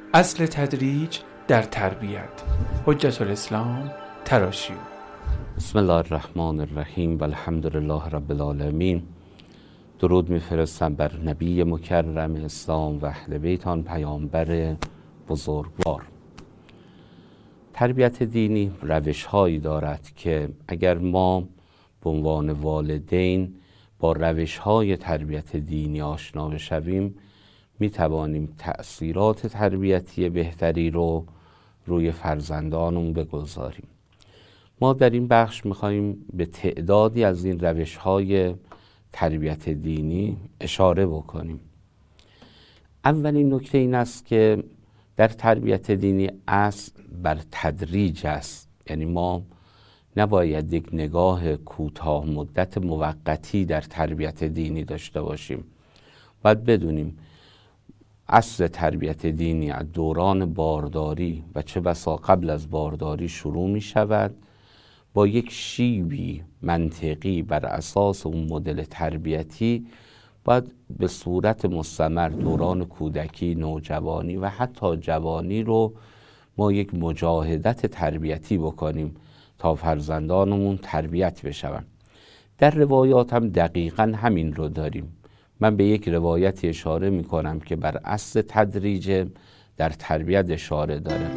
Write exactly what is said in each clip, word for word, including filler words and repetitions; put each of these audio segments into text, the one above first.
اصل تدریج در تربیت. حجت الاسلام تراشی. بسم الله الرحمن الرحیم و الحمد لله رب العالمین. درود میفرستم بر نبی مکرم اسلام و اهل بیت آن پیامبر بزرگوار. تربیت دینی روش هایی دارد که اگر ما به عنوان والدین با روش های تربیت دینی آشنا بشویم، می توانیم تأثیرات تربیتی بهتری رو روی فرزندانمون بگذاریم. ما در این بخش می خواهیم به تعدادی از این روش های تربیت دینی اشاره بکنیم. اولین نکته این است که در تربیت دینی اصل بر تدریج است. یعنی ما نباید یک نگاه کوتاه مدت موقتی در تربیت دینی داشته باشیم. باید بدونیم اصل تربیت دینی از دوران بارداری و چه بسا قبل از بارداری شروع می شود، با یک شیوی منطقی بر اساس اون مدل تربیتی باید به صورت مستمر دوران کودکی، نوجوانی و حتی جوانی رو ما یک مجاهدت تربیتی بکنیم تا فرزندانمون تربیت بشون. در روایات هم دقیقاً همین رو داریم. من به یک روایتی اشاره می کنم که بر اصل تدریج در تربیت اشاره داره.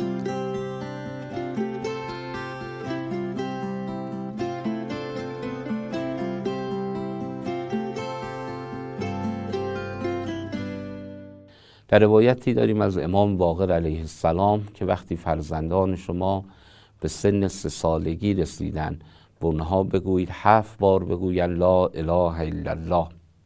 در روایتی داریم از امام باقر علیه السلام که وقتی فرزندان شما به سن سه سالگی رسیدن، به اونها بگویید هفت بار بگویند لا اله الا الله.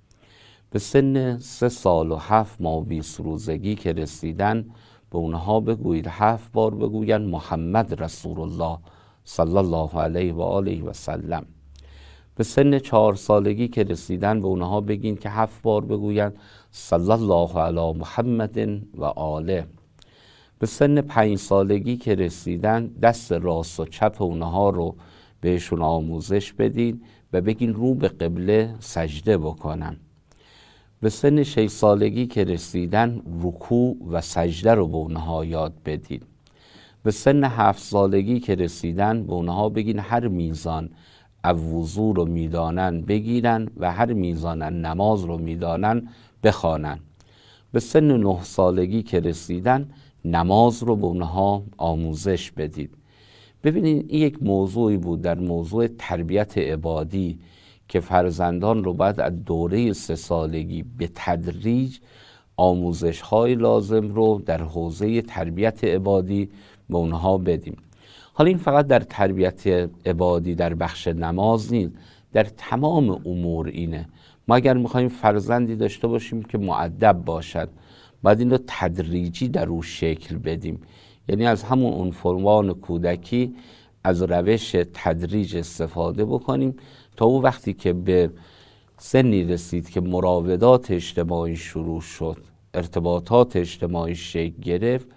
به سن سه سال و هفت ماه بیست روزگی که رسیدن، به اونها بگویید هفت بار بگویند محمد رسول الله صلی الله علیه و آله و سلم. به سن چهار سالگی که رسیدن، به اونها بگین که هفت بار بگویند صلی الله علی محمد و آله. به سن پنج سالگی که رسیدن، دست راست و چپ اونها رو بهشون آموزش بدین و بگین رو به قبله سجده بکنن. به سن شش سالگی که رسیدن، رکوع و سجده رو به اونها یاد بدین. به سن هفت سالگی که رسیدن، به اونها بگین هر میزان الوضو رو میدانن بگیرن و هر میزان نماز رو میدانن بخوانن. به سن نه سالگی که رسیدن، نماز رو به اونها آموزش بدید. ببینید این یک موضوعی بود در موضوع تربیت عبادی که فرزندان رو باید از دوره سه سالگی به تدریج آموزش های لازم رو در حوزه تربیت عبادی به اونها بدیم. حالا این فقط در تربیت عبادی در بخش نماز نیست، در تمام امور اینه. ما اگر میخوایم فرزندی داشته باشیم که مؤدب باشد، باید این رو تدریجی در او شکل بدیم. یعنی از همون عنفوان کودکی از روش تدریج استفاده بکنیم تا او وقتی که به سنی رسید که مراودات اجتماعی شروع شد، ارتباطات اجتماعی شکل گرفت،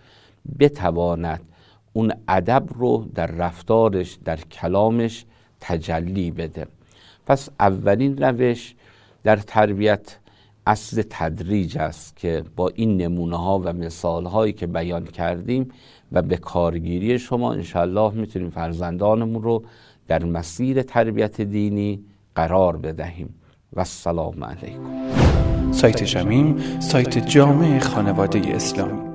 بتواند اون ادب رو در رفتارش، در کلامش تجلی بده. پس اولین روش در تربیت اصل تدریج است که با این نمونه ها و مثال هایی که بیان کردیم و به کارگیری شما انشالله میتونیم فرزندانمون رو در مسیر تربیت دینی قرار بدهیم. و السلام علیکم. سایت شمیم، سایت جامع خانواده اسلامی.